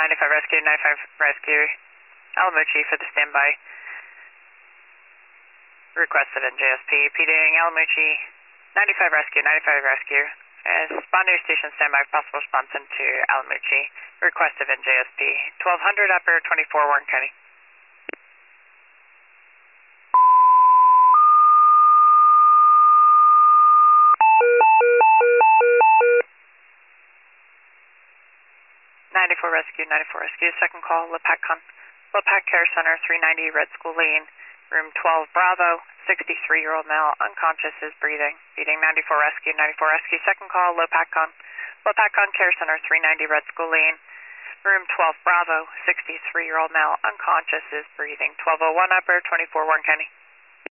95 rescue, 95 rescue. Alamucci for the standby. Requested NJSP. PDing Alamucci, 95 rescue, 95 rescue. Responder station standby, possible response into Alamucci. Request of NJSP. 1200 upper 24 Warren County. Rescue, second call, LePacCon. LePac Care Center, 390 Red School Lane, room 12 Bravo, 63-year-old male, unconscious, is breathing. Feeding 94 rescue, second call, LePacCon. LePacCon Care Center, 390 Red School Lane, room 12 Bravo, 63-year-old male, unconscious, is breathing. 1201 upper, 24 Warren County.